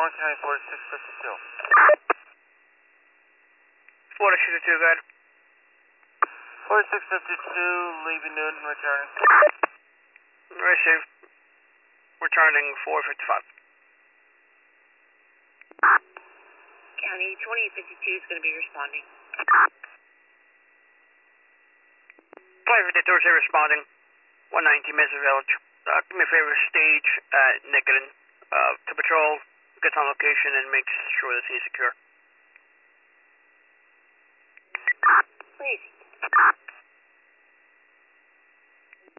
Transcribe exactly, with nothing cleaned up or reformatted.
Long County forty-six fifty-two. forty-six fifty-two, go ahead. forty-six fifty-two, leaving Newton, returning. Receive. Returning four fifty-five. County twenty-eight fifty-two is going to be responding. twenty fifty-two is responding. one ninety Mesa Village. Uh, do me a favor, stage at Nicotin uh, to patrol, gets on location, and makes sure the scene is secure. Please.